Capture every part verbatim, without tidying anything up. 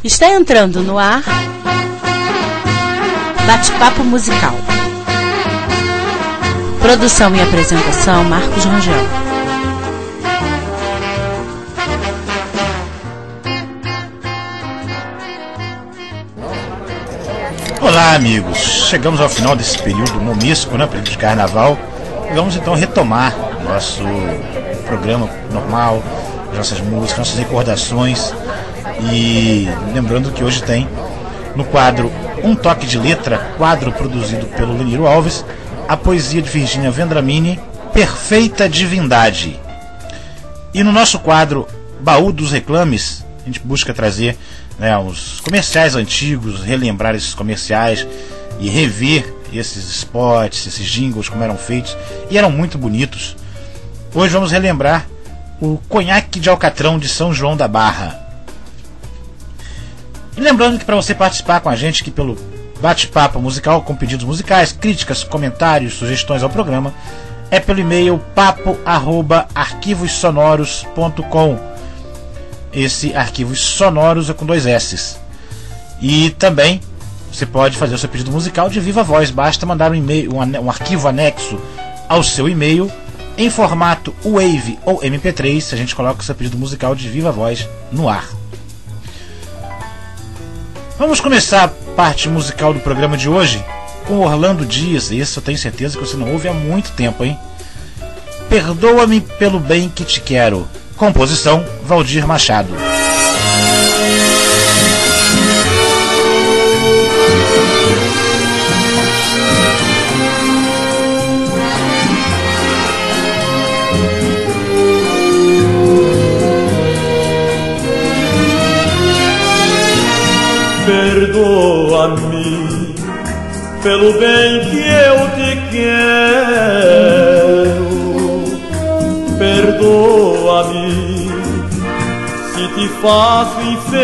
Está entrando no ar Bate-Papo Musical. Produção e apresentação Marcos Rangel. Olá, amigos. Chegamos ao final desse período momísco, né, período de carnaval. Vamos então retomar nosso programa normal, as nossas músicas, nossas recordações. E lembrando que hoje tem no quadro Um Toque de Letra, quadro produzido pelo Leniro Alves, a poesia de Virgínia Vendramini, Perfeita Divindade. E no nosso quadro Baú dos Reclames, a gente busca trazer, né, os comerciais antigos, relembrar esses comerciais e rever esses spots, esses jingles, como eram feitos, e eram muito bonitos. Hoje vamos relembrar o Conhaque de Alcatrão de São João da Barra. E lembrando que para você participar com a gente aqui pelo Bate-Papo Musical, com pedidos musicais, críticas, comentários, sugestões ao programa, é pelo e-mail papo arroba arquivos sonoros ponto com. Esse Arquivos Sonoros é com dois S's. E também você pode fazer o seu pedido musical de viva voz. Basta mandar um, e-mail, um, um arquivo anexo ao seu e-mail em formato WAV ou M P três. A gente coloca o seu pedido musical de viva voz no ar. Vamos começar a parte musical do programa de hoje com Orlando Dias. Esse eu tenho certeza que você não ouve há muito tempo, hein? Perdoa-me pelo bem que te quero. Composição Valdir Machado. Perdoa-me pelo bem que eu te quero. Perdoa-me se te faço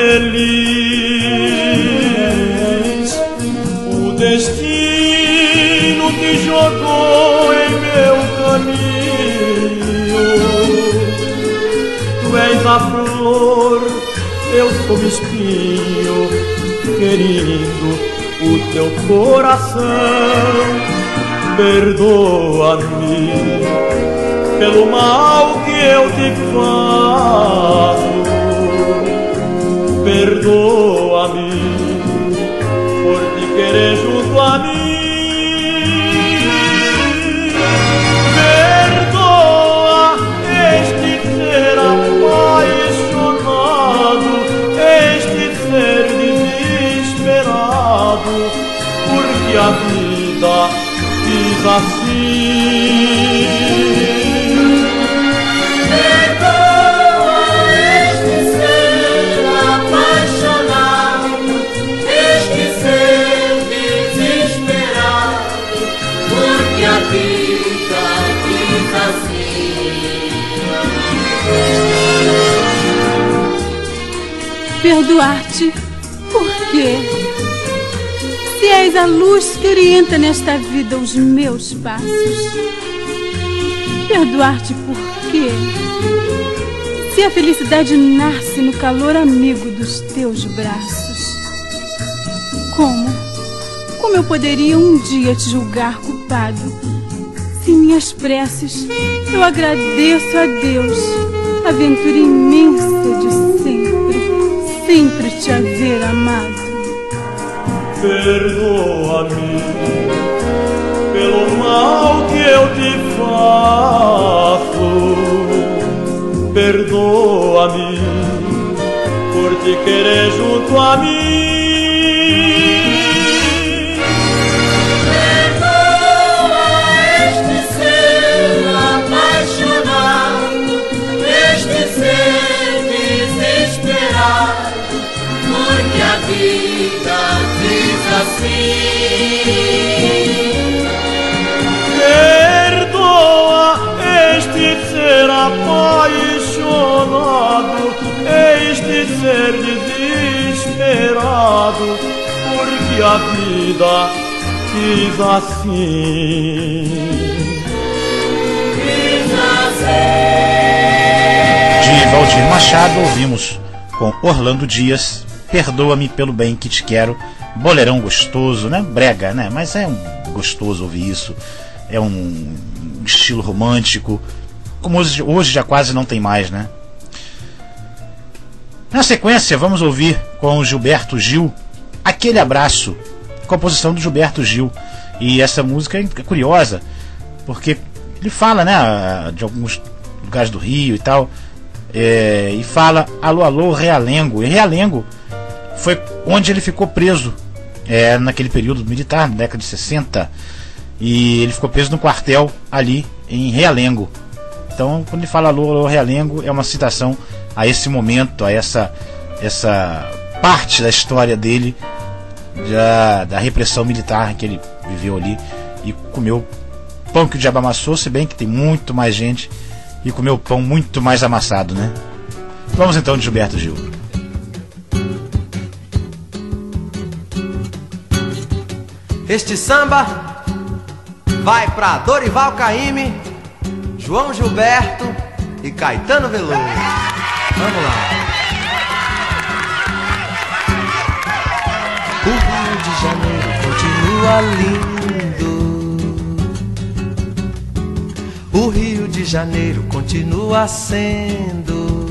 infeliz. O destino te jogou em meu caminho. Tu és a flor, eu sou o espinho, querido o teu coração. Perdoa-me pelo mal que eu te faço. Perdoa-me por te querer junto a mim. Perdoa este ser apaixonado, este ser desesperado, porque a vida quis assim. Perdoar-te, por quê? Se és a luz que orienta nesta vida os meus passos. Perdoar-te por quê? Se a felicidade nasce no calor amigo dos teus braços. Como? Como eu poderia um dia te julgar culpado, se em minhas preces eu agradeço a Deus a aventura imensa de sempre, sempre te haver amado. Perdoa-me pelo mal que eu te faço. Perdoa-me por te querer junto a mim. Perdoa este ser apaixonado, este ser desesperado, porque a vida quis assim. Perdoa este ser apaixonado, este ser desesperado, porque a vida quis assim. Quis assim. De Valdir Machado ouvimos com Orlando Dias, Perdoa-me pelo bem que te quero. Boleirão gostoso, né? Brega, né? Mas é um gostoso ouvir isso. É um estilo romântico, como hoje, hoje já quase não tem mais, né? Na sequência, vamos ouvir com o Gilberto Gil, Aquele Abraço, composição do Gilberto Gil. E essa música é curiosa, porque ele fala, né, de alguns lugares do Rio e tal, é, e fala alô, alô, Realengo. E Realengo foi onde ele ficou preso, é, naquele período militar, na década de sessenta, e ele ficou preso no quartel ali em Realengo. Então, quando ele fala alô, alô, Realengo, é uma citação a esse momento, a essa, essa parte da história dele, da, da repressão militar que ele viveu ali e comeu pão que o diabo amassou, se bem que tem muito mais gente e comeu pão muito mais amassado, né? Vamos então de Gilberto Gil. Este samba vai pra Dorival Caymmi, João Gilberto e Caetano Veloso. Vamos lá. O Rio de Janeiro continua lindo. O Rio de Janeiro continua sendo.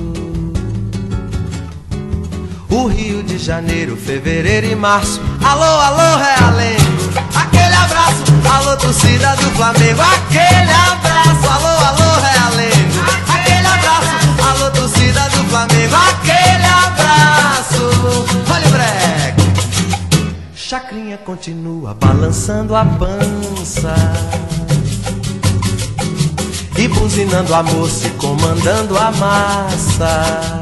O Rio de Janeiro, fevereiro e março. Alô, alô, Realengo. Aquele abraço, alô, torcida do Flamengo. Aquele abraço, alô, alô, Realengo. Aquele abraço, alô, torcida do Flamengo. Aquele abraço. Olha o breque. Chacrinha continua balançando a pança e buzinando a moça e comandando a massa.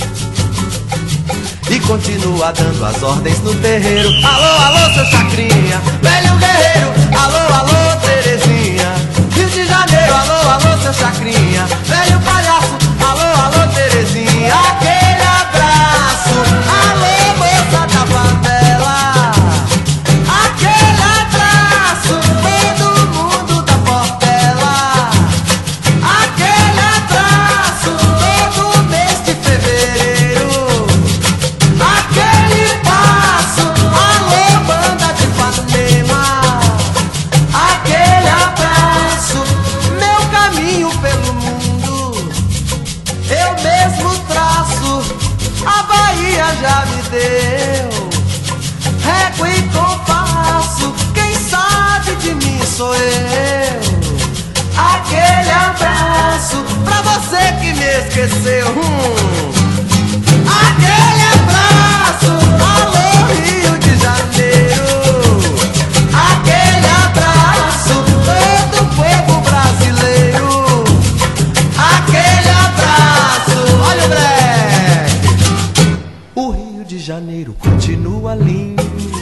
E continua dando as ordens no terreiro. Alô, alô, seu Chacrinha, velho guerreiro. Alô, alô, Terezinha, Rio de Janeiro. Alô, alô, seu Chacrinha, velho palhaço. Alô, alô, Terezinha, aquele abraço. Alô, moça da favela, aquele abraço. Todo mundo da Portela, aquele abraço. Todo mês de fevereiro, aquele passo. Alô, banda de Ipanema, aquele abraço. Meu caminho pelo mundo eu mesmo traço. A Bahia já me deu régua e compasso. Quem sabe de mim sou eu. Aquele abraço pra você que me esqueceu. Hum. Aquele abraço, alô, Rio de Janeiro. Aquele abraço, todo o povo brasileiro. Aquele abraço, olha o breque. O Rio de Janeiro continua lindo.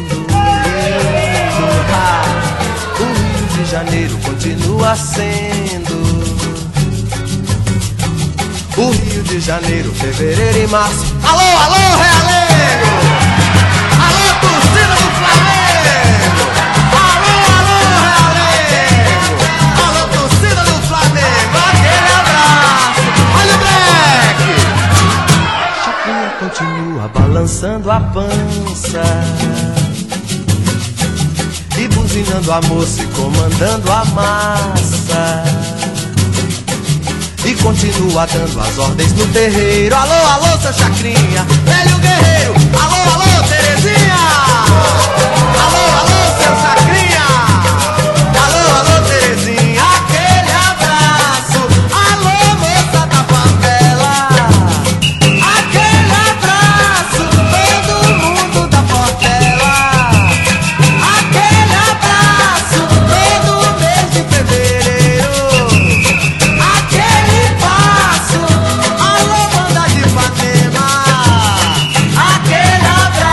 Ah, o Rio de Janeiro continua sendo. O Rio de Janeiro, fevereiro e março. Alô, alô, Realengo. Alô, torcida do Flamengo. Alô, alô, Realengo. Alô, torcida do Flamengo. Aquele abraço. Olha o breque. Chacrinha continua balançando a pança e buzinando a moça e comandando a massa. E continua dando as ordens no terreiro. Alô, alô, seu Chacrinha, velho guerreiro. Alô, alô, Terezinha. Alô, alô, seu Chacrinha. Alô, alô, Terezinha, aquele abraço. Alô, moça da favela, aquele abraço. Todo mundo da Portela, aquele abraço. Todo mês de fevereiro, aquele passo. Alô, banda de Ipanema, aquele abraço.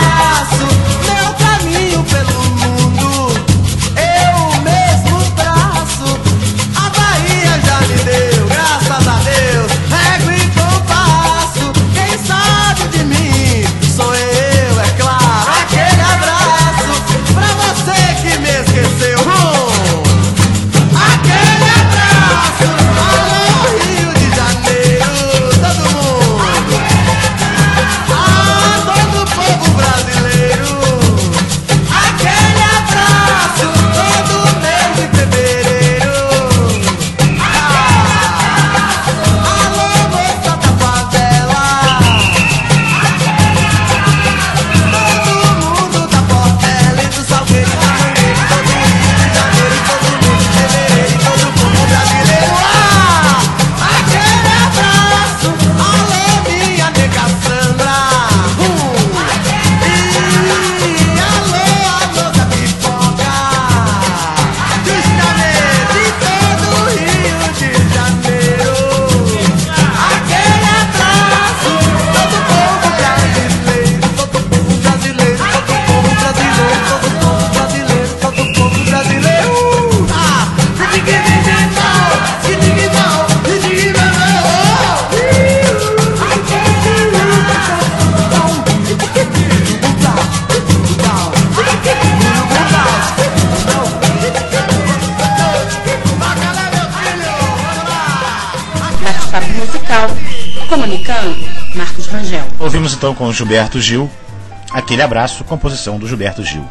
Vamos então com o Gilberto Gil, Aquele Abraço, composição do Gilberto Gil.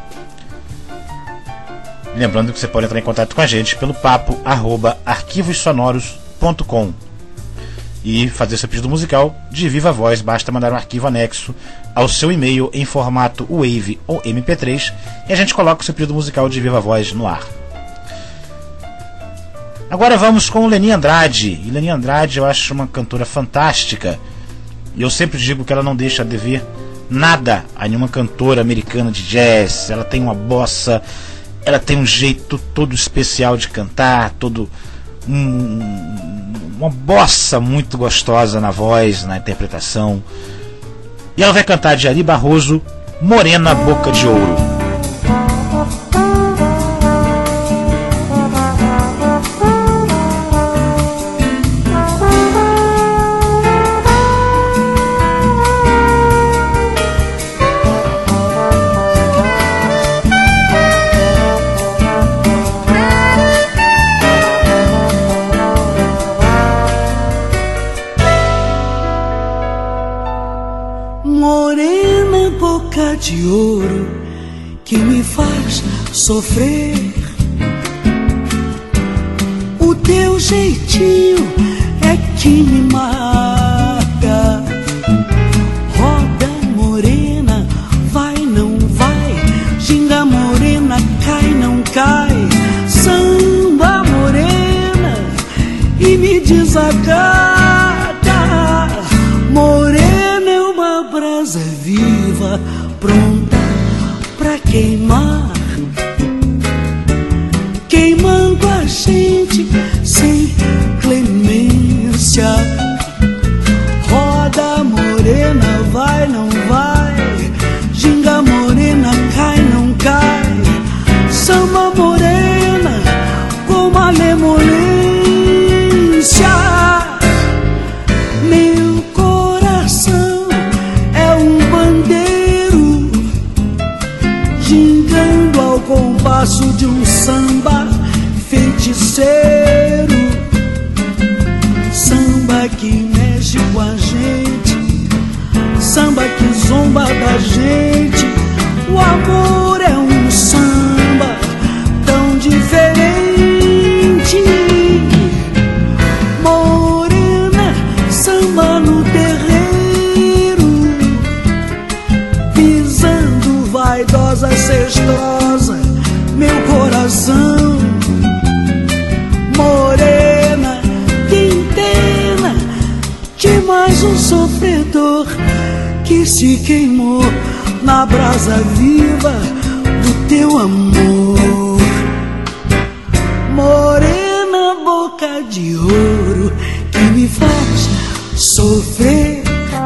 Lembrando que você pode entrar em contato com a gente pelo papo arroba arquivos sonoros ponto com e fazer seu pedido musical de viva voz. Basta mandar um arquivo anexo ao seu e-mail em formato WAV ou M P três e a gente coloca o seu pedido musical de viva voz no ar. Agora vamos com Leni Andrade. E Leni Andrade eu acho uma cantora fantástica, e eu sempre digo que ela não deixa a dever nada a nenhuma cantora americana de jazz. Ela tem uma bossa, ela tem um jeito todo especial de cantar, todo um, uma bossa muito gostosa na voz, na interpretação. E ela vai cantar de Ari Barroso, Morena Boca de Ouro. De ouro que me faz sofrer, o teu jeitinho é que me mata. Roda morena, vai não vai, ginga morena, cai não cai, samba morena e me desagata. Morena é uma brasa viva, pronta pra queimar, queimando a gente sem clemência. Roda morena, vai não vai, ginga morena, cai não cai, samba morena com malemolência. Meu coração é um bandeiro gingando ao compasso de um samba feiticeiro, samba que mexe com a gente, samba que zomba da gente. O amor é um samba tão diferente. Morena, samba no terreiro, pisando vaidosa, cestrosa, meu coração. Morena, quintena de mais um sofredor que se queimou na brasa viva do teu amor. Morena, boca de ouro que me faz sofrer.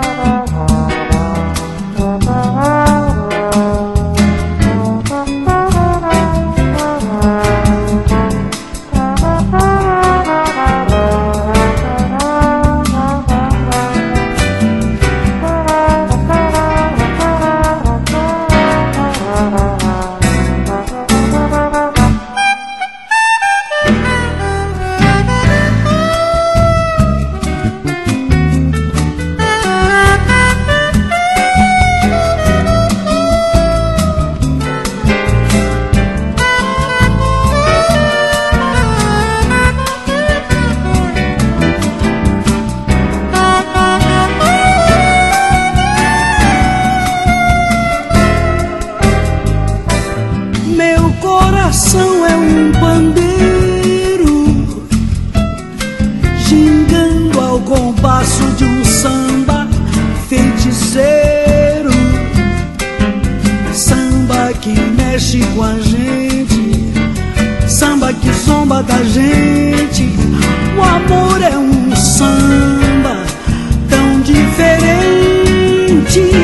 Da gente, o amor é um samba tão diferente.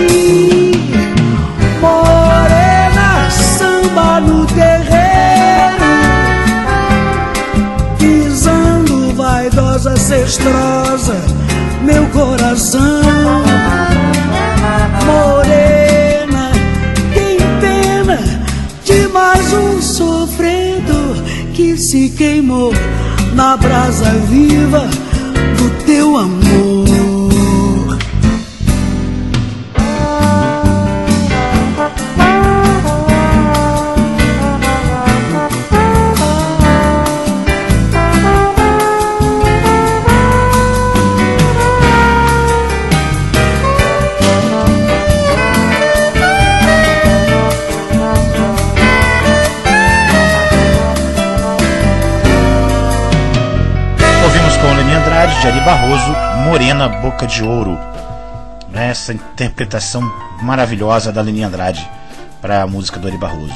Morena, samba no terreiro, pisando vaidosa, cestrosa, meu coração. Morena, tem pena de mais um sofredor que se queimou na brasa viva do teu amor. Barroso, Morena Boca de Ouro. Essa interpretação maravilhosa da Leni Andrade para a música do Ari Barroso.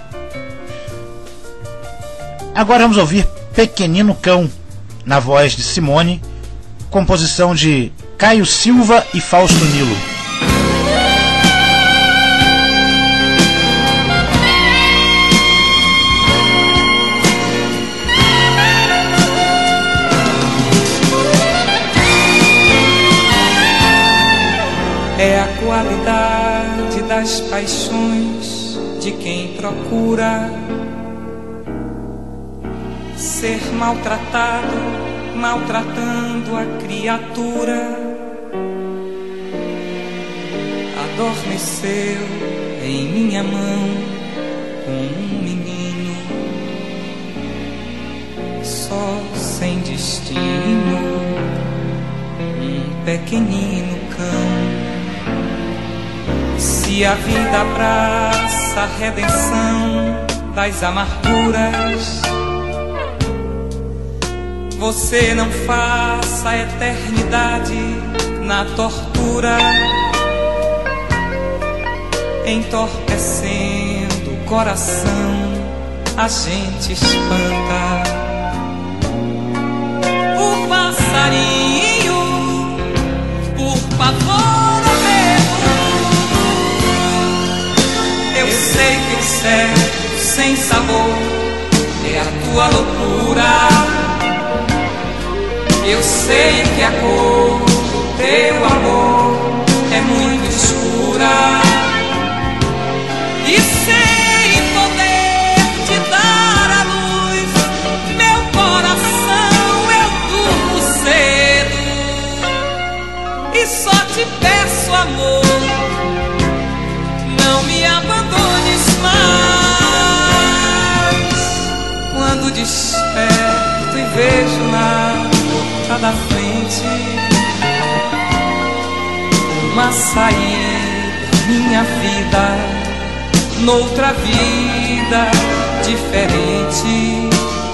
Agora vamos ouvir Pequenino Cão, na voz de Simone, composição de Caio Silva e Fausto Nilo. É a qualidade das paixões de quem procura ser maltratado, maltratando a criatura. Adormeceu em minha mão como um menino, só sem destino, um pequenino cão. Se a vida abraça a redenção das amarguras, você não faça a eternidade na tortura, entorpecendo o coração, a gente espanta o passarinho por pavor ou medo. Eu sei que o certo sem sabor é a tua loucura. Eu sei que a cor do teu amor é muito escura, e sem poder te dar a luz, meu coração eu durmo cedo, e só te peço, amor, não me abandones mais. Quando desperto e vejo na porta da frente uma saída, minha vida, noutra vida diferente,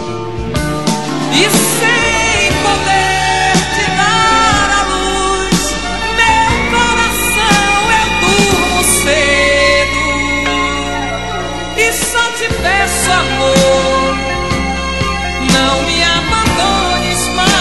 e sem poder te dar a luz, meu coração eu durmo cedo, e só te peço, amor, não me abandones mais.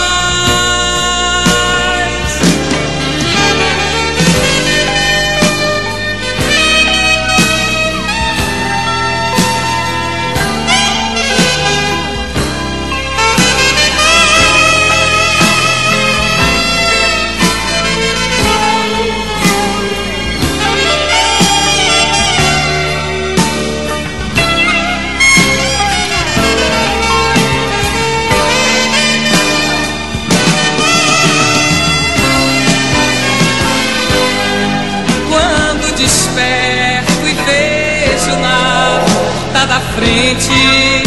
Desperto e vejo na porta da frente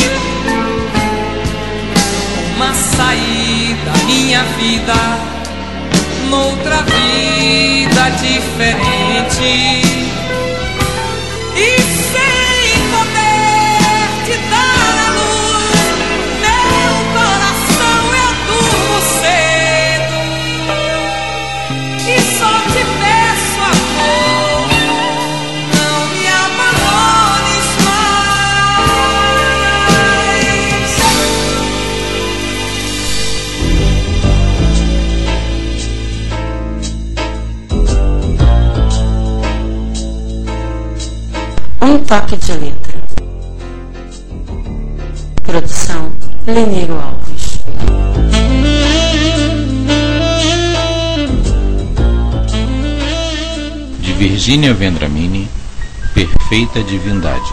uma saída, minha vida, noutra vida diferente, e sem poder te dar a luz, meu coração eu durmo cedo, e só te peço, amor, Um toque de letra. Produção Leneiro Alves. De Virgínia Vendramini, Perfeita Divindade.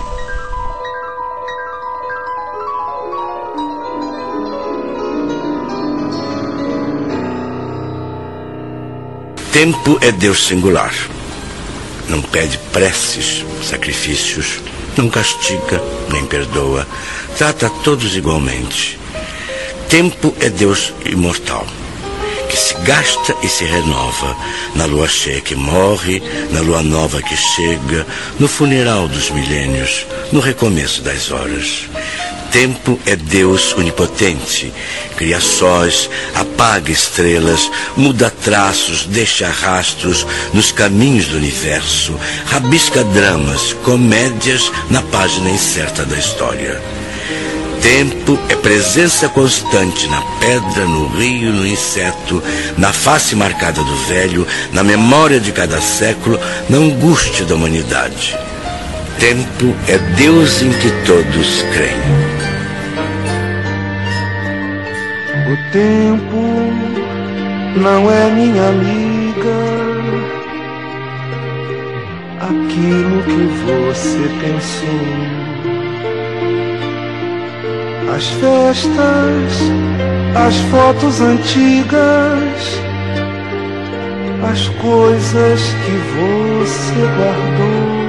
Tempo é Deus singular. Não pede preces, sacrifícios, não castiga, nem perdoa, trata todos igualmente. Tempo é Deus imortal, que se gasta e se renova, na lua cheia que morre, na lua nova que chega, no funeral dos milênios, no recomeço das horas. tempo é Deus onipotente. Cria sóis, apaga estrelas, muda traços, deixa rastros nos caminhos do universo, rabisca dramas, comédias na página incerta da história. Tempo é presença constante na pedra, no rio, no inseto, na face marcada do velho, na memória de cada século, na angústia da humanidade. Tempo é Deus em que todos creem. O tempo não é minha amiga, aquilo que você pensou. As festas, as fotos antigas, as coisas que você guardou,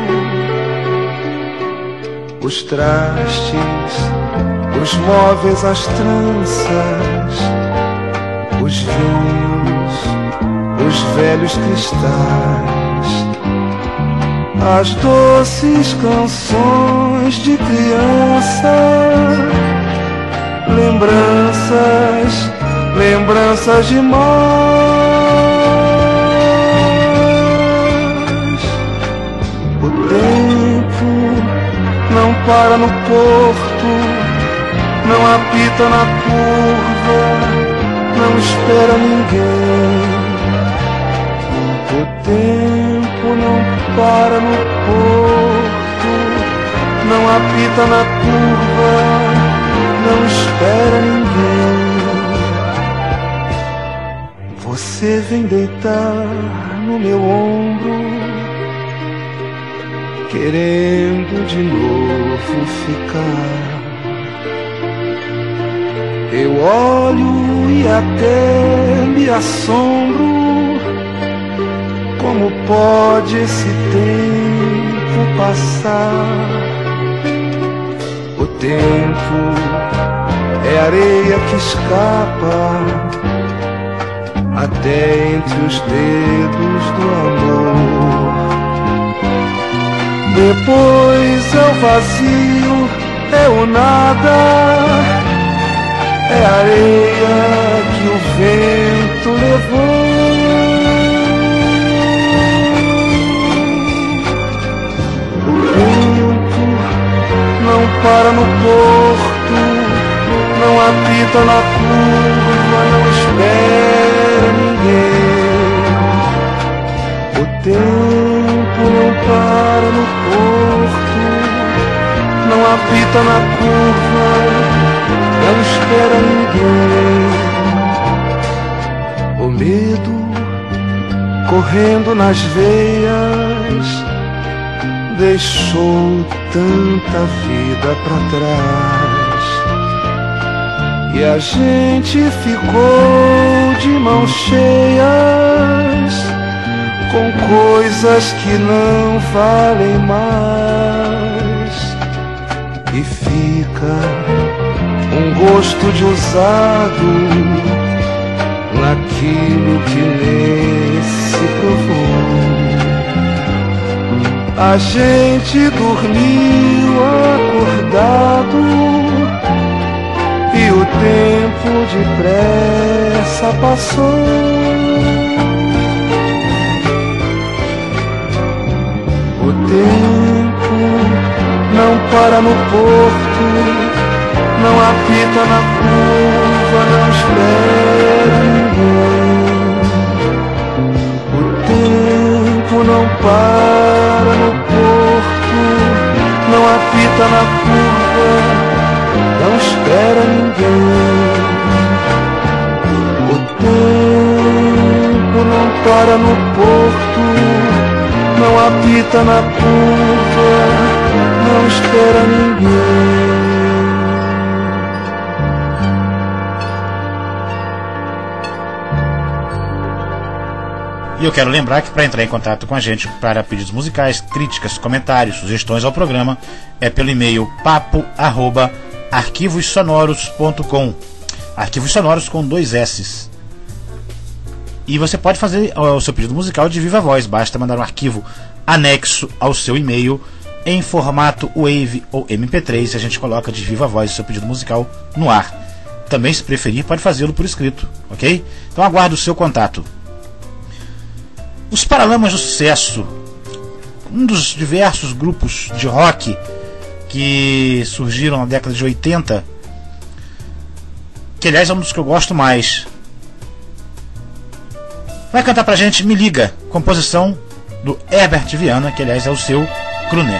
os trastes, os móveis, as tranças, os vinhos, os velhos cristais, as doces canções de criança, lembranças, lembranças demais. O tempo não para no porto, não apita na curva, não espera ninguém. O tempo não para no porto, não apita na curva, não espera ninguém. Você vem deitar no meu ombro, querendo de novo ficar. Eu olho e até me assombro, como pode esse tempo passar? O tempo é areia que escapa até entre os dedos do amor. Depois é o vazio, é o nada, é a areia que o vento levou. O tempo não para no porto, não apita na curva, não espera ninguém. O tempo não para no porto, não apita na curva, não espera ninguém. O medo correndo nas veias deixou tanta vida pra trás, e a gente ficou de mãos cheias com coisas que não valem mais, e fica um gosto de usado naquilo que nem se provou. A gente dormiu acordado e o tempo depressa passou. O tempo não para no porto, não apita na curva, não espera ninguém. O tempo não para no porto, não apita na curva, não espera ninguém. O tempo não para no porto, não apita na curva, não espera ninguém. E eu quero lembrar que para entrar em contato com a gente para pedidos musicais, críticas, comentários, sugestões ao programa é pelo e-mail papo arroba arquivos sonoros ponto com, arquivos sonoros com dois S's. E você pode fazer o seu pedido musical de viva voz, basta mandar um arquivo anexo ao seu e-mail em formato Wave ou M P três, e a gente coloca de viva voz o seu pedido musical no ar. Também, se preferir, pode fazê-lo por escrito, ok? Então aguardo o seu contato. Os Paralamas do Sucesso, um dos diversos grupos de rock que surgiram na década de oitenta, que aliás é um dos que eu gosto mais, vai cantar pra gente Me Liga, composição do Herbert Viana, que aliás é o seu crooner.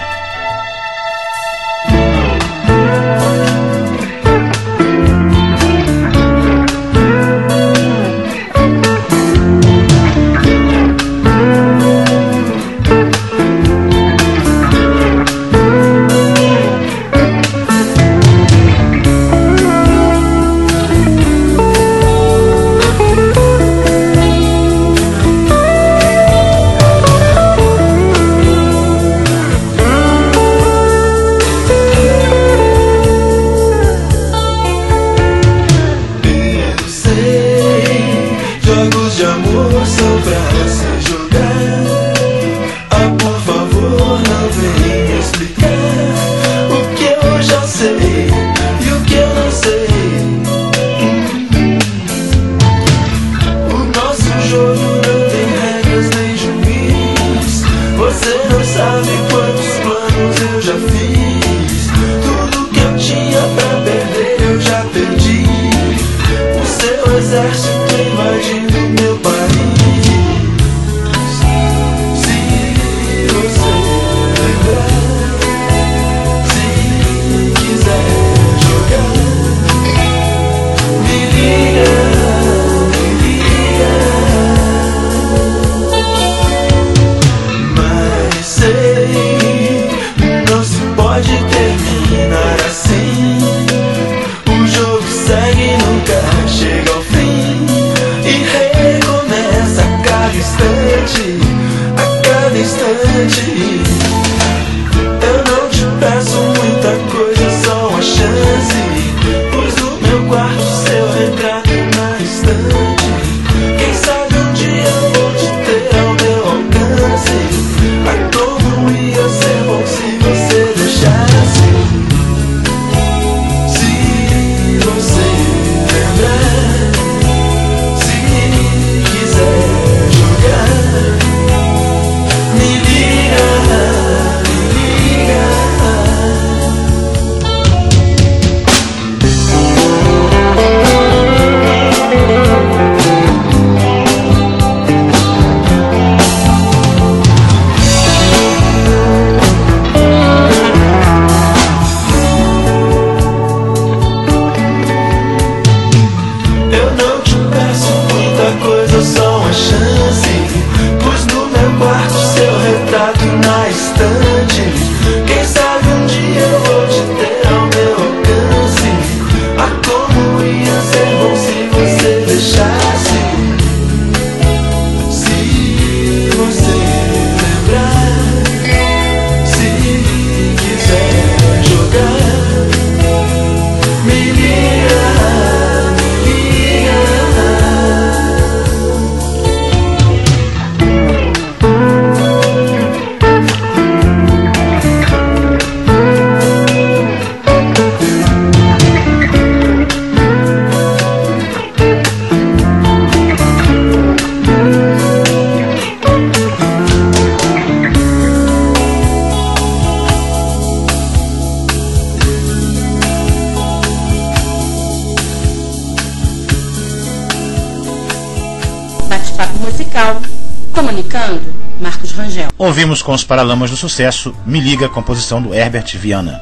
Comunicando, Marcos Rangel. Ouvimos com os Paralamas do Sucesso Me Liga, composição do Herbert Viana.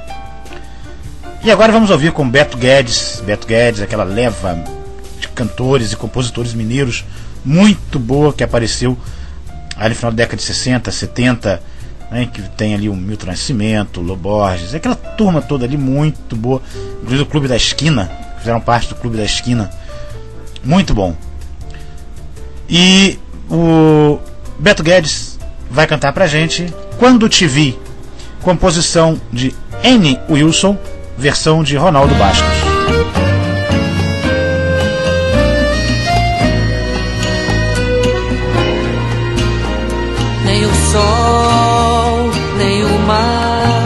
E agora vamos ouvir com Beto Guedes. Beto Guedes, aquela leva de cantores e compositores mineiros muito boa que apareceu ali no final da década de sessenta, setenta, né, que tem ali o Milton Nascimento, o Lô Borges, aquela turma toda ali muito boa, inclusive o Clube da Esquina, fizeram parte do Clube da Esquina, muito bom. E o Beto Guedes vai cantar pra gente Quando Te Vi, composição de Annie Wilson, versão de Ronaldo Bastos. Nem o sol, nem o mar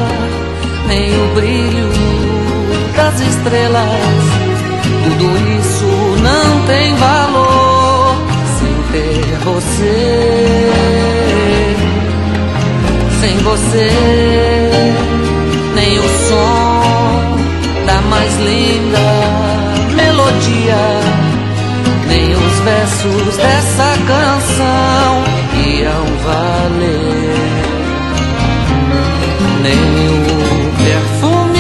brilho das estrelas. Tudo isso não tem valor sem ter você. Sem você, nem o som da mais linda melodia, nem os versos dessa canção iam valer, nem o perfume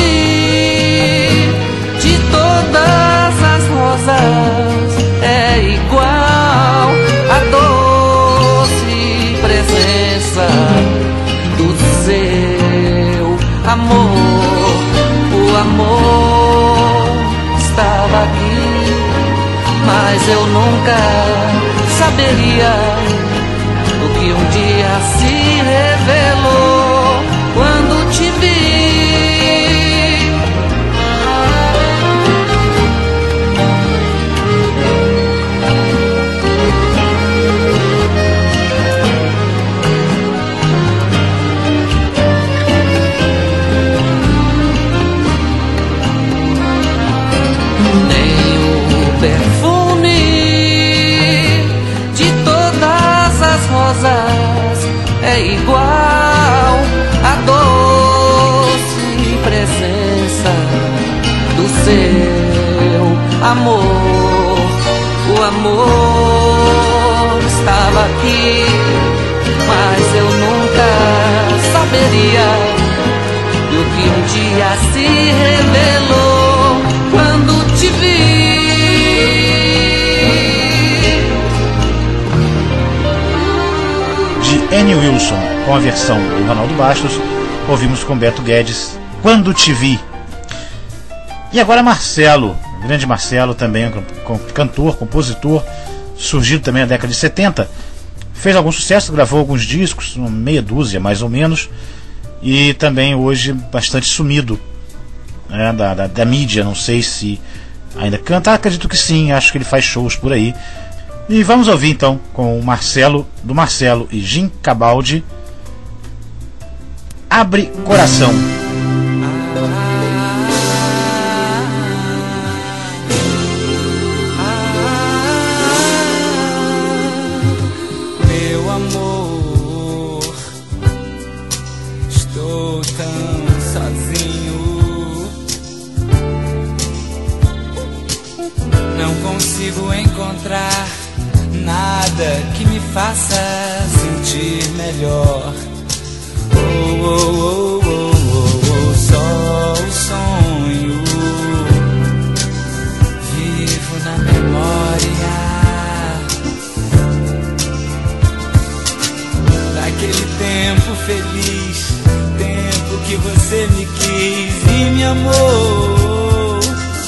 de todas as rosas é igual à doce presença do seu amor. O amor estava aqui, mas eu nunca saberia o que um dia se revelou quando te vi. É igual à doce presença do seu amor. O amor estava aqui, mas eu nunca saberia do que um dia se revelou quando te vi. Annie Wilson, com a versão do Ronaldo Bastos, ouvimos com Beto Guedes, Quando Te Vi. E agora Marcelo, o grande Marcelo, também cantor, compositor, surgido também na década de setenta, fez algum sucesso, gravou alguns discos, uma meia dúzia mais ou menos, e também hoje bastante sumido, né, da, da, da mídia. Não sei se ainda canta, acredito que sim, acho que ele faz shows por aí. E vamos ouvir então com o Marcelo, do Marcelo e Jim Cabaldi, Abre Coração. Meu amor, estou tão sozinho, não consigo encontrar nada que me faça sentir melhor. Oh, oh, oh, oh, oh, oh, só o sonho vivo na memória daquele tempo feliz, tempo que você me quis e me amou.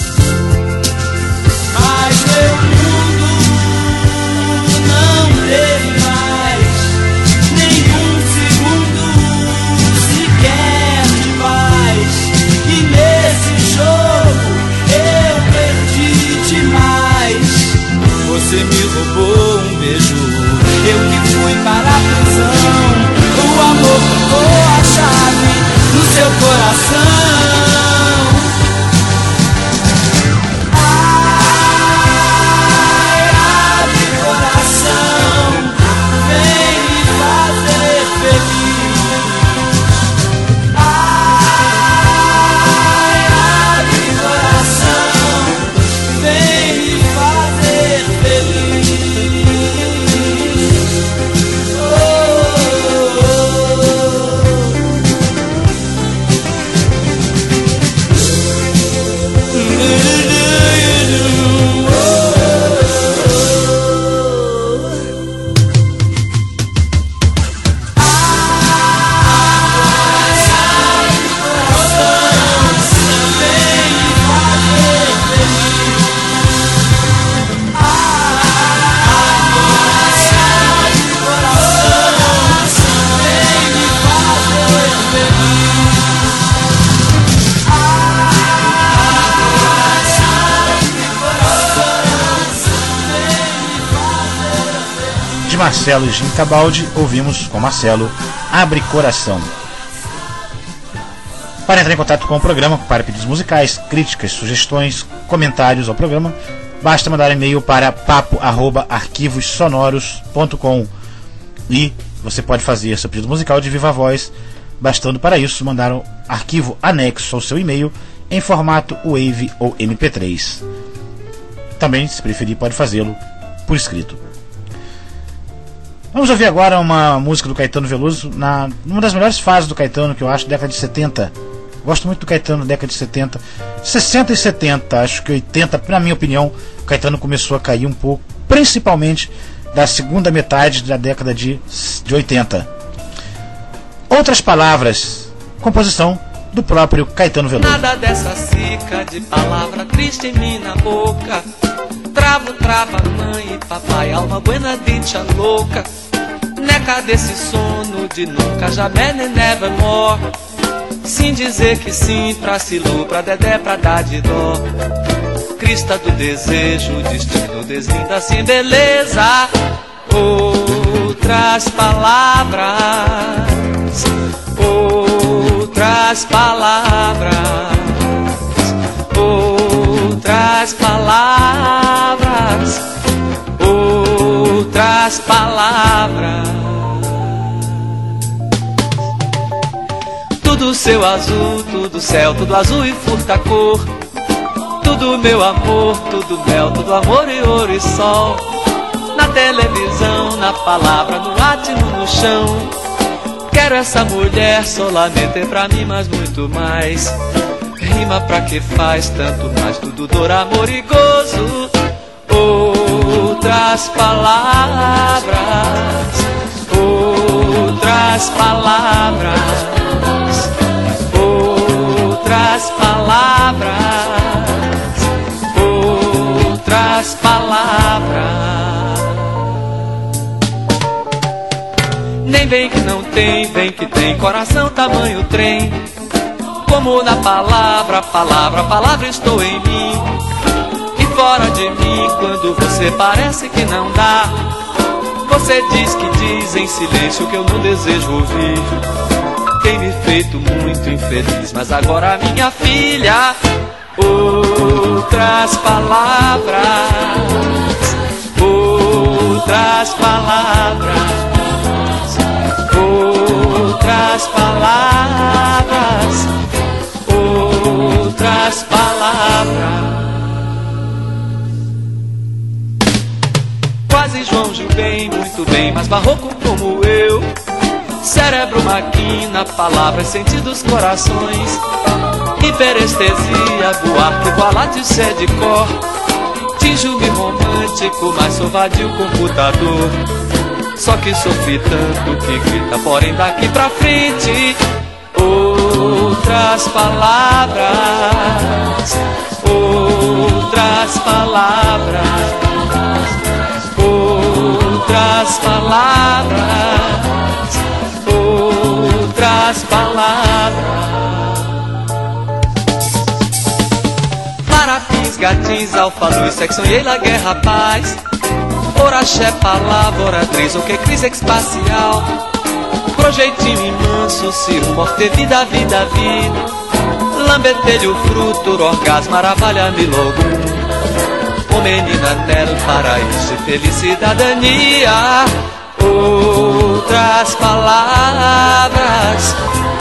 Mas meu mundo não teve mais nenhum segundo sequer de paz, e nesse jogo eu perdi demais. Você me roubou um beijo, eu que fui para a prisão. O amor tocou a chave no seu coração. Marcelo e Jim Cabaldi, ouvimos com Marcelo Abre Coração. Para entrar em contato com o programa, para pedidos musicais, críticas, sugestões, comentários ao programa, basta mandar e-mail para papo arroba arquivos sonoros ponto com e você pode fazer seu pedido musical de viva voz, bastando para isso mandar um arquivo anexo ao seu e-mail em formato WAV ou M P três. Também, se preferir, pode fazê-lo por escrito. Vamos ouvir agora uma música do Caetano Veloso, na, numa das melhores fases do Caetano, que eu acho, década de setenta. Gosto muito do Caetano, década de setenta. sessenta e setenta, acho que oitenta, na minha opinião, o Caetano começou a cair um pouco, principalmente da segunda metade da década de, de oitenta. Outras palavras, composição do próprio Caetano Veloso. Nada dessa cica de palavra triste em mim na boca. Travo, trava, mãe e papai, alma buena, dicha louca. Neca desse sono de nunca, jamais nem nevermore. Sim dizer que sim pra Silu, pra Dedé, pra dar de dó. Crista do desejo, destino deslinda assim, beleza. Outras palavras, outras palavras, outras palavras, outras palavras. Tudo seu azul, tudo céu, tudo azul e furta cor. Tudo meu amor, tudo mel, tudo amor e ouro e sol. Na televisão, na palavra, no átimo, no chão. Quero essa mulher solamente pra mim, mas muito mais. Rima pra que faz tanto mais, tudo dor, amor e gozo. Outras palavras, outras palavras, outras palavras, outras palavras. Nem vem que não tem, vem que tem, coração tamanho trem. Como na palavra, palavra, palavra estou em mim. E fora de mim, quando você parece que não dá. Você diz que diz em silêncio que eu não desejo ouvir. Tem me feito muito infeliz, mas agora minha filha. Outras palavras, outras palavras, outras palavras, outras palavras. Quase João Gil bem, muito bem, mas barroco como eu. Cérebro, máquina, palavras, sentidos, corações. Hiperestesia, Buarque, Boalate, Sé de cor. Tinjo-me romântico, mas sou vadio computador. Só que sofri tanto que grita, porém daqui pra frente. Outras palavras, outras palavras, outras palavras, outras palavras. Marapins, gatins, alfa-luz, sexo e la guerra, paz. Oraxé, palavra, oratriz, o que crise espacial. Projeitinho imenso, cirro, morte, vida, vida, vida. Lambetelho, fruto, orgasmo, maravilha, milogum. Ô menina, nel, paraíso e felicidadania. Outras palavras,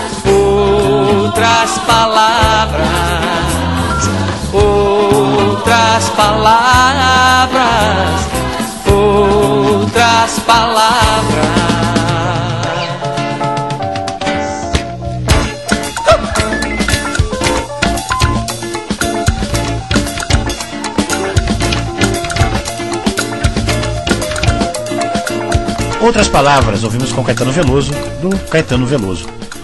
outras palavras, outras palavras, outras palavras. Outras palavras, ouvimos com Caetano Veloso, do Caetano Veloso.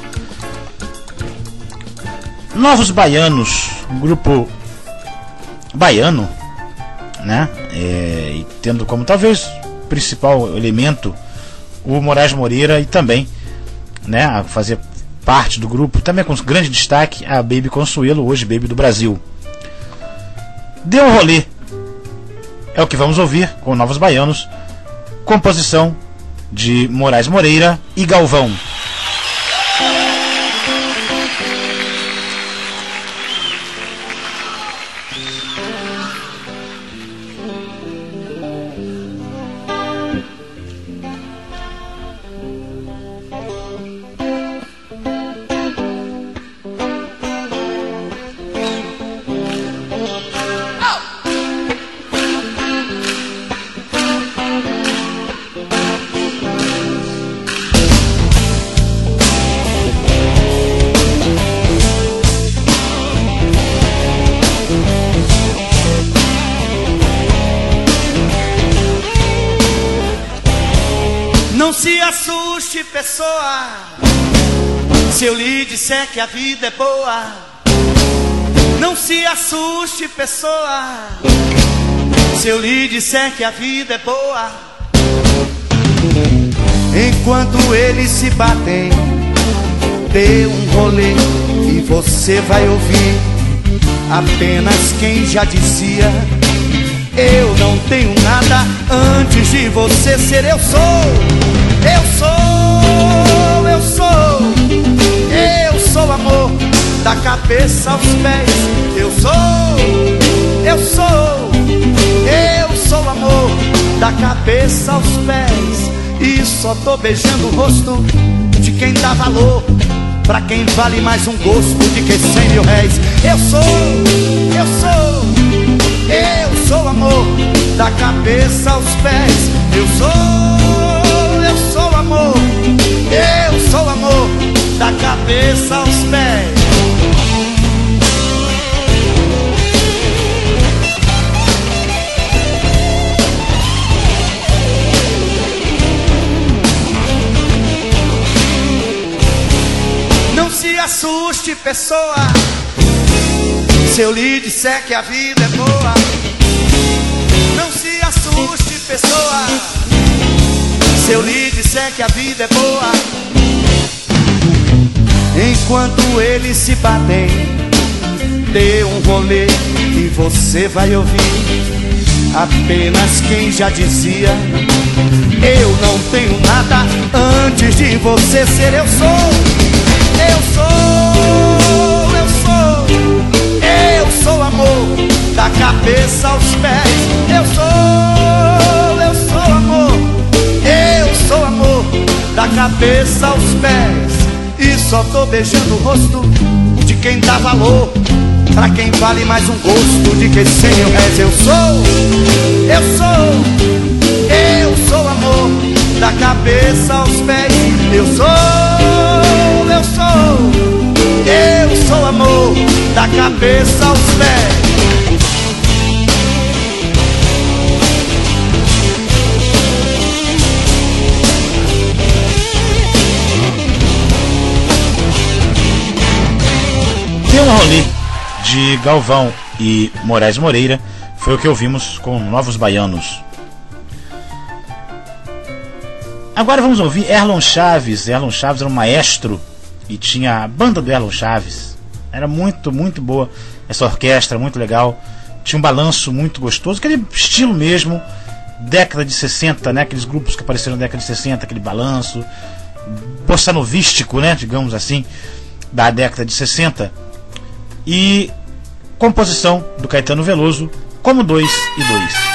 Novos Baianos, um grupo baiano, né? É, e tendo como talvez principal elemento o Moraes Moreira e também, né, a fazer parte do grupo, também com grande destaque a Baby Consuelo, hoje Baby do Brasil. Deu um rolê, é o que vamos ouvir com Novos Baianos, composição de Moraes Moreira e Galvão. se assuste, pessoa, se eu lhe disser que a vida é boa. Não se assuste, pessoa, se eu lhe disser que a vida é boa. Enquanto eles se batem, dê um rolê e você vai ouvir apenas quem já dizia: eu não tenho nada antes de você ser. Eu sou, eu sou, eu sou, eu sou amor, da cabeça aos pés. Eu sou, eu sou, eu sou amor, da cabeça aos pés. E só tô beijando o rosto de quem dá valor, pra quem vale mais um gosto de que cem mil réis. Eu sou, eu sou, eu sou amor, da cabeça aos pés. Eu sou, eu sou amor, eu sou amor, da cabeça aos pés. Não se assuste, pessoa, se eu lhe disser que a vida é boa. Não se assuste, pessoa, se eu lhe disser que a vida é boa. Enquanto eles se batem, dê um rolê e você vai ouvir apenas quem já dizia: eu não tenho nada antes de você ser. Eu sou, eu sou, eu sou, eu sou amor, da cabeça aos pés. Eu sou, eu sou amor, eu sou amor, da cabeça aos pés. E só tô beijando o rosto de quem dá valor, pra quem vale mais um gosto de que cem mil réis. Eu sou, eu sou, eu sou amor, da cabeça aos pés. Eu sou, eu sou, eu sou amor, da cabeça aos pés. Tem um rolê de Galvão e Moraes Moreira, foi o que ouvimos com Novos Baianos. Agora vamos ouvir Erlon Chaves. Erlon Chaves era um maestro e tinha a banda do Erlon Chaves. Era muito, muito boa essa orquestra, muito legal. Tinha um balanço muito gostoso, aquele estilo mesmo, década de sessenta, né? Aqueles grupos que apareceram na década de sessenta, aquele balanço bossa novístico, né? Digamos assim, da década de sessenta. E composição do Caetano Veloso, Como Dois e Dois.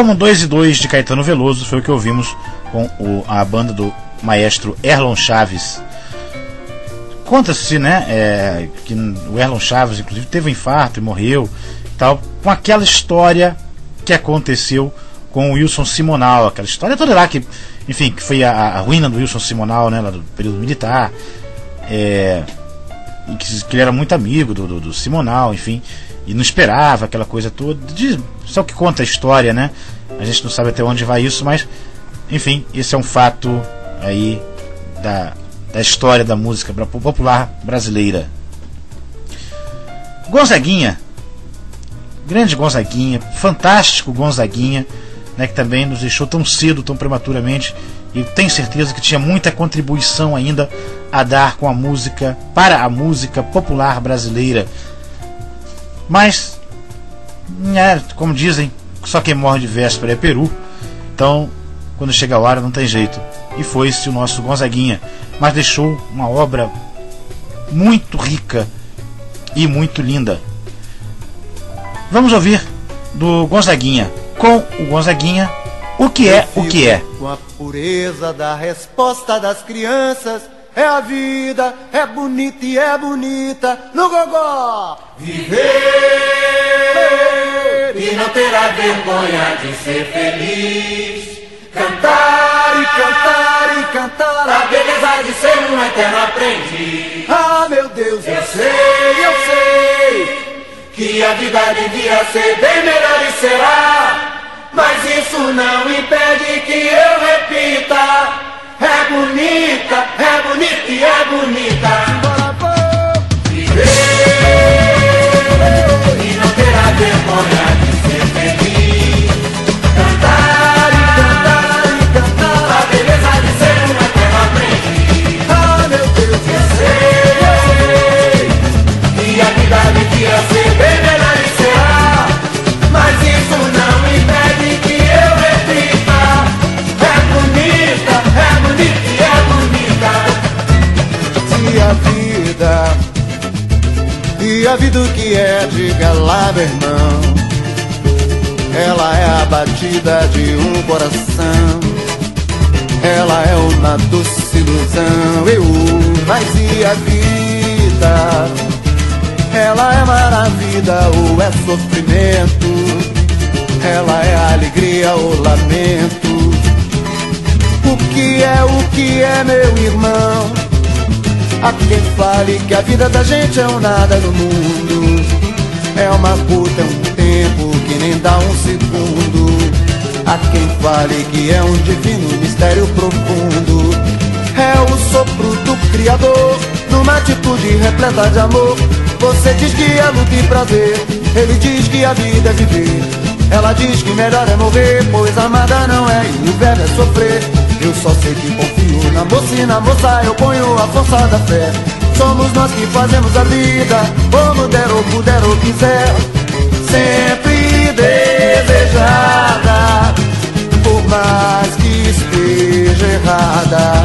como dois e dois de Caetano Veloso, foi o que ouvimos com o, a banda do maestro Erlon Chaves. Conta-se, né, é, que o Erlon Chaves, inclusive, teve um infarto e morreu, tal, com aquela história que aconteceu com o Wilson Simonal, aquela história toda lá que, enfim, que foi a, a ruína do Wilson Simonal, né, lá do período militar, é, e que, que ele era muito amigo do, do, do Simonal, enfim, e não esperava aquela coisa toda. Diz, só que conta a história, né? A gente não sabe até onde vai isso, mas, enfim, esse é um fato aí da, da história da música popular brasileira. Gonzaguinha, grande Gonzaguinha, fantástico Gonzaguinha, né, que também nos deixou tão cedo, tão prematuramente, e tenho certeza que tinha muita contribuição ainda a dar com a música, para a música popular brasileira. Mas, é, como dizem, só quem morre de véspera é peru. Então, quando chega a hora, não tem jeito. E foi-se o nosso Gonzaguinha. Mas deixou uma obra muito rica e muito linda. Vamos ouvir do Gonzaguinha, com o Gonzaguinha, O que é o que é. Com a pureza da resposta das crianças, é a vida, é bonita e é bonita no gogó. Viver e não terá vergonha de ser feliz. Cantar e cantar e cantar a beleza de ser um eterno aprendiz. Ah, meu Deus, eu sei, eu sei que a vida devia ser bem melhor e será. Mas isso não impede que eu repita. É bonita, é bonita e é bonita. Viver e não terá vergonha de ser feliz. Cantar e cantar e cantar a beleza de ser um eterno aprendiz. Ah, meu Deus, eu sei, eu sei que a vida devia ser bem melhor e será. Mas isso não impede que eu repita. É bonita, é bonita e é bonita. Se a vida, e a vida o que é, diga lá, meu irmão. Ela é a batida de um coração. Ela é uma doce ilusão. Eu, mas e a vida? Ela é maravilha ou é sofrimento? Ela é alegria ou lamento? O que é, o que é, meu irmão? Há quem fale que a vida da gente é um nada no mundo. É uma puta, é um tempo que nem dá um segundo. Há quem fale que é um divino mistério profundo. É o sopro do Criador, numa atitude repleta de amor. Você diz que é luta e prazer, ele diz que a vida é viver. Ela diz que melhor é morrer, pois amada não é e o verbo é sofrer. Eu só sei que confio na moça e na moça eu ponho a força da fé. Somos nós que fazemos a vida, como der ou puder ou quiser. Sempre desejada, por mais que esteja errada.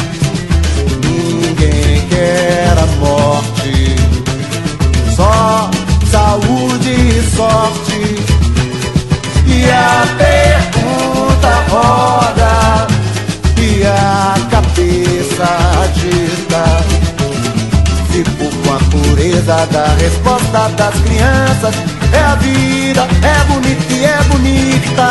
Ninguém quer a morte, só saúde e sorte. E a pergunta roda e a cabeça agita. Fico com a pureza da resposta das crianças. É a vida, é bonita e é bonita.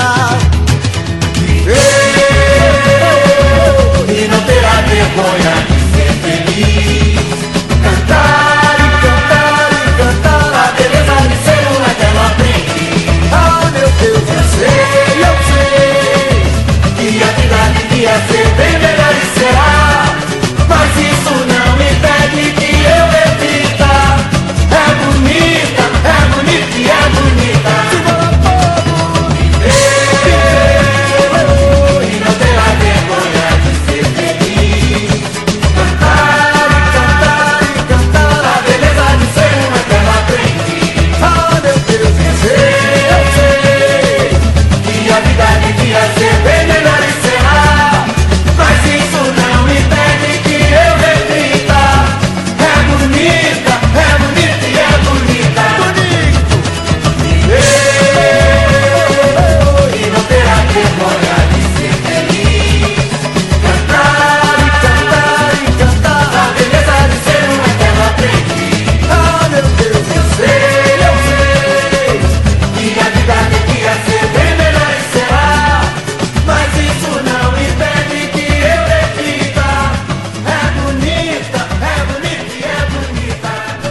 Viver e não terá vergonha de ser feliz. Cantar e cantar e cantar a beleza de ser um eterno aprendiz. Ah, meu Deus, eu sei, eu sei que a vida devia ser bem melhor e será. Mas isso não impede que eu repita. É bonita, é bonita e é bonita. Viver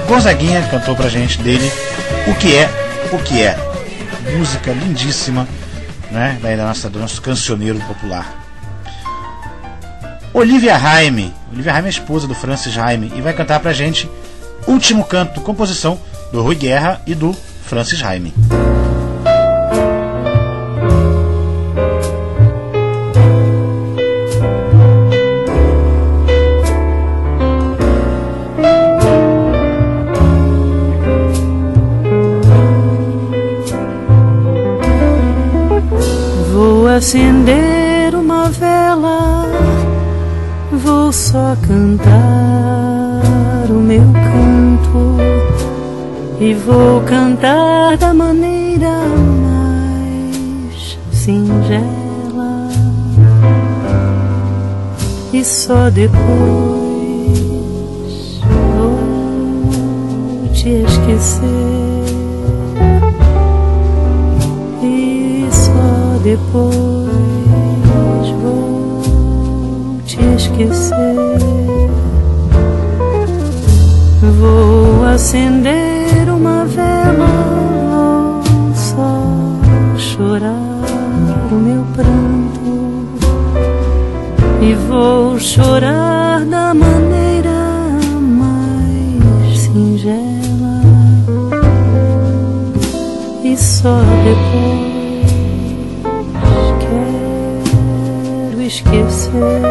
Gonzaguinha cantou pra gente dele O Que É, O Que É. Música lindíssima, né? Da nossa, do nosso cancioneiro popular. Olivia Raime. Olivia Raime é a esposa do Francis Raime e vai cantar pra gente Último Canto, composição do Rui Guerra e do Francis Raime. Vou acender uma vela, vou só cantar o meu canto e vou cantar da maneira mais singela e só depois vou te esquecer. Depois vou te esquecer. Vou acender uma vela, vou só chorar o meu pranto e vou chorar da maneira mais singela e só depois esquecer.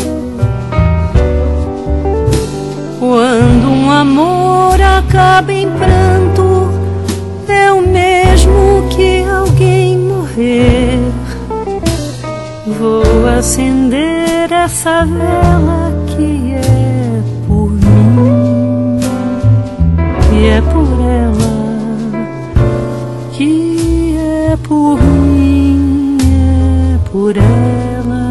Quando um amor acaba em pranto, é o mesmo que alguém morrer. Vou acender essa vela que é por mim e é por ela, que é por mim, é por ela.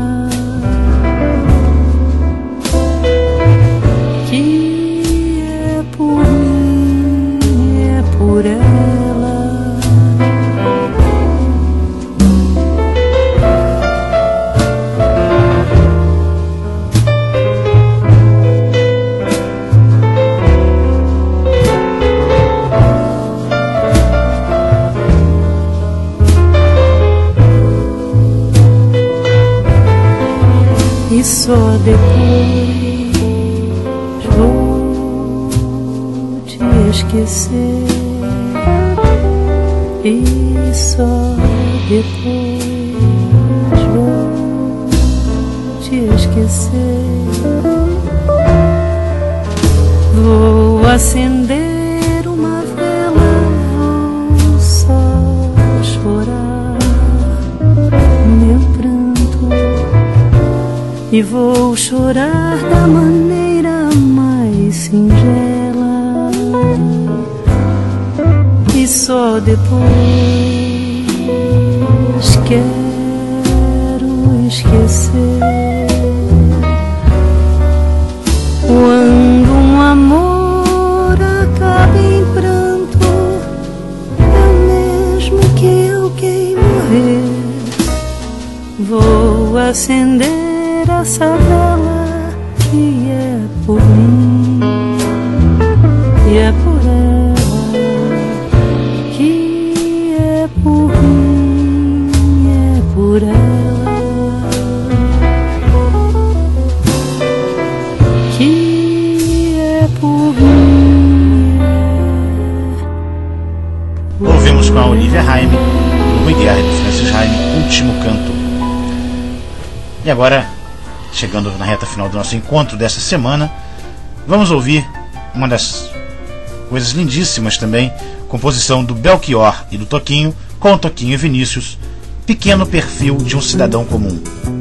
E só depois vou te esquecer. E só depois vou te esquecer. Vou acender uma vela, vou só chorar meu pranto e vou chorar da maneira mais singela. E só depois quero esquecer. Quando um amor acaba em pranto, é o mesmo que alguém morrer. Vou acender essa vela que é por mim e é por ela, que é por mim e é por ela, que é por mim. É por Ouvimos com a Olivia Raime, do Rui Guerra e do Francis Raime, Último Canto. E agora, chegando na reta final do nosso encontro dessa semana, vamos ouvir uma das coisas lindíssimas também, composição do Belchior e do Toquinho, com o Toquinho e Vinícius, Pequeno Perfil de um Cidadão Comum.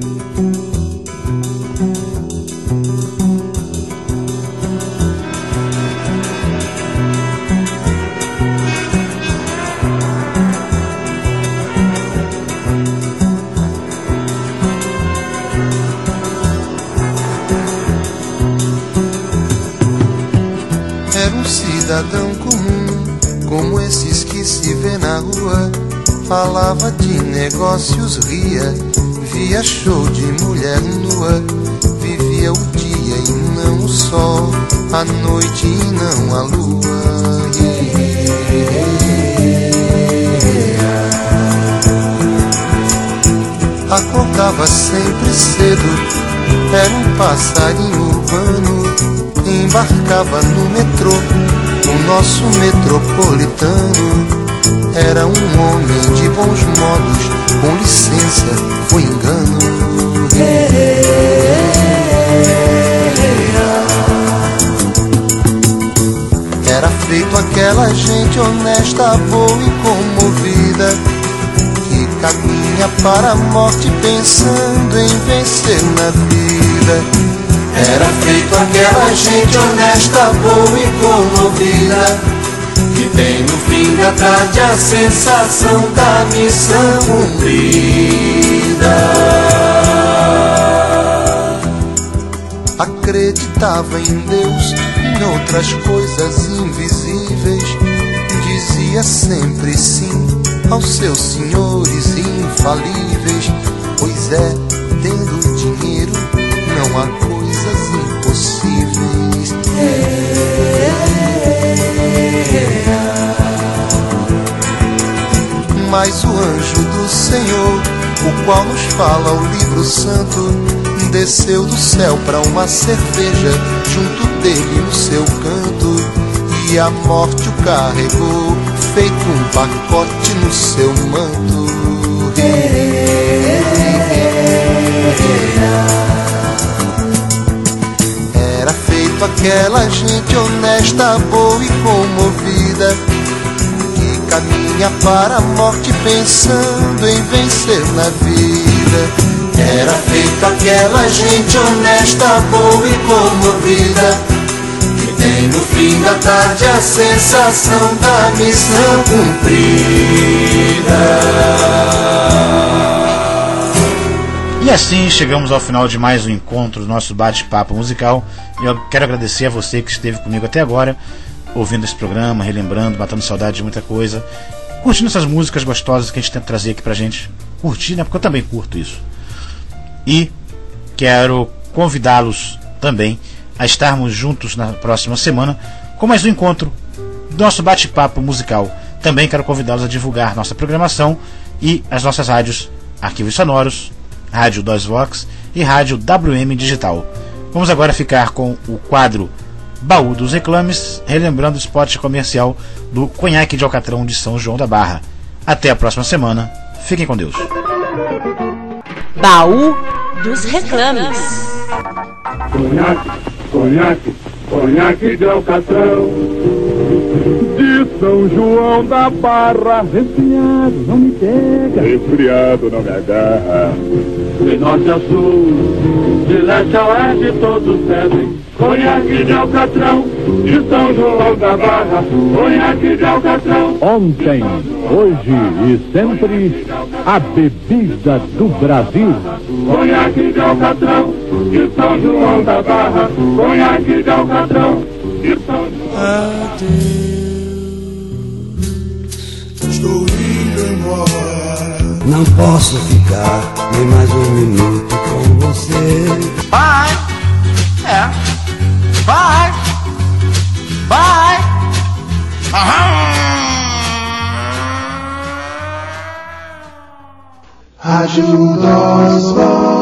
Cidadão comum, como esses que se vê na rua. Falava de negócios, ria, via show de mulher nua. Vivia o dia e não o sol, a noite e não a lua. Acordava sempre cedo, era um passarinho urbano. Embarcava no metrô, o nosso metropolitano. Era um homem de bons modos, com licença, foi engano. Era feito aquela gente honesta, boa e comovida, que caminha para a morte pensando em vencer na vida. Era feito aquela gente honesta, boa e comovida, que tem no fim da tarde a sensação da missão cumprida. Acreditava em Deus, em outras coisas invisíveis. Dizia sempre sim aos seus senhores infalíveis. Pois é, tendo dinheiro não há coisas impossíveis. Mas o anjo do Senhor, o qual nos fala o livro santo, desceu do céu pra uma cerveja junto dele no seu canto, e a morte o carregou, feito um pacote no seu manto. Era feito aquela gente honesta, boa e comovida, que caminha para a morte pensando em vencer na vida. Era feito aquela gente honesta, boa e comovida, que tem no fim da tarde a sensação da missão cumprida. E assim chegamos ao final de mais um encontro do nosso bate-papo musical. Eu quero agradecer a você que esteve comigo até agora, ouvindo esse programa, relembrando, matando saudade de muita coisa, curtindo essas músicas gostosas que a gente tenta trazer aqui pra gente curtir, né? Porque eu também curto isso. E quero convidá-los também a estarmos juntos na próxima semana com mais um encontro do nosso bate-papo musical. Também quero convidá-los a divulgar nossa programação e as nossas rádios Arquivos Sonoros, Rádio Dois Vox e Rádio W M Digital. Vamos agora ficar com o quadro Baú dos Reclames, relembrando o spot comercial do Conhaque de Alcatrão de São João da Barra. Até a próxima semana. Fiquem com Deus. Baú dos Reclames. Conhaque, conhaque, conhaque de Alcatrão, de São João da Barra. Resfriado não me pega, resfriado não me agarra. De norte a sul, de leste a oeste, todos bebem conhaque de Alcatrão, de São João da Barra. Conhaque de Alcatrão. Ontem, hoje e sempre, a bebida do Brasil. Conhaque de Alcatrão, de São João da Barra. Conhaque de Alcatrão, de São João. Adeus, estou indo embora. Não posso ficar nem mais um minuto com você. Vai, é, vai, vai. Aham. Rádio Dois Vox.